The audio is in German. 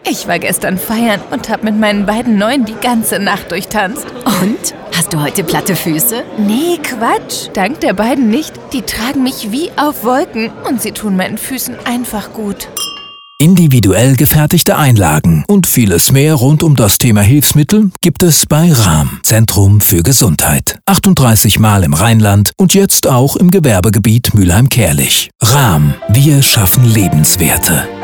Ich war gestern feiern und habe mit meinen beiden Neuen die ganze Nacht durchtanzt. Und? Hast du heute platte Füße? Nee, Quatsch. Dank der beiden nicht. Die tragen mich wie auf Wolken und sie tun meinen Füßen einfach gut. Individuell gefertigte Einlagen und vieles mehr rund um das Thema Hilfsmittel gibt es bei RAM, Zentrum für Gesundheit. 38 Mal im Rheinland und jetzt auch im Gewerbegebiet Mülheim-Kärlich. RAM, wir schaffen Lebenswerte.